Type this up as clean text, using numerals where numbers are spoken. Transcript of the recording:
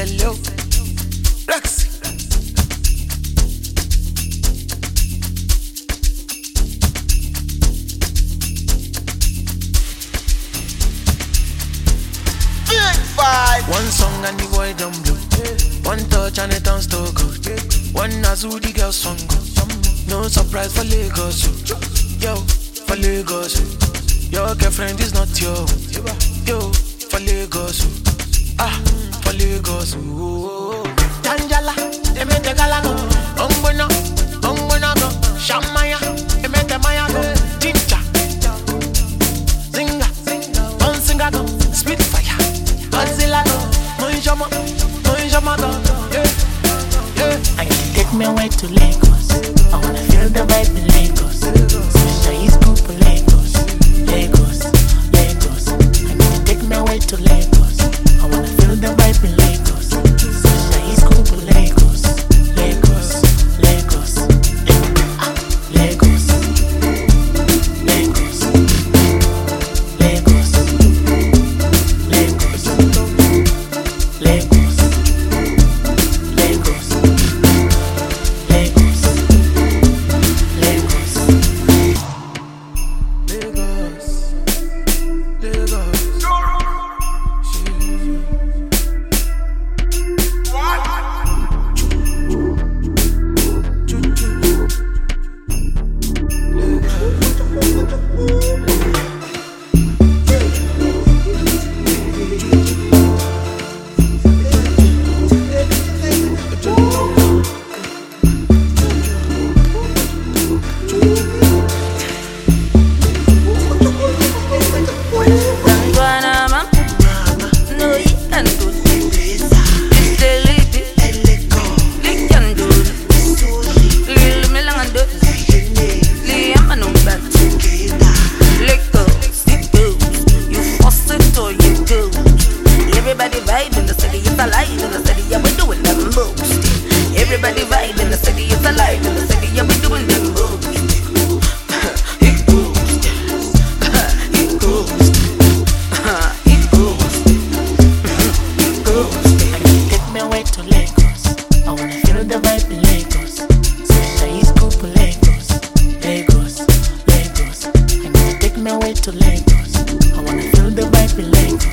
Hello, Rex. Big five. One song and the boy don't blow. One touch and it turns to good. One Azu the girl song go. No surprise for Lagos. Yo, for Lagos. Your girlfriend is not yo. Yo, for Lagos. Ah, for Lagos. Tanjala, they made the galago. Ombona, go. Shamaya, they made the maya go. Jinja, Zinga, don't sing a go. Spitfire, Godzilla go. Moinjama go. Yeah. I can take me away to Lagos. I wanna feel the vibe in Lagos. Social is cool for Lagos. I can take me away to Lagos. I wanna feel the vibe in Lagos. Social is cool for Lagos. Lagos. Lagos. Lagos. Everybody vibe in the city, it's alive in the city, yeah, we doing them moves. Everybody vibe in the city, it's alive in the city, yeah, we doing them moves. It goes, it goes, it goes, it goes. I can take me away to Lagos. I wanna feel the vibe in Lagos. Social is cool for Lagos. I can take me away to Lagos. I wanna feel the vibe in Lagos.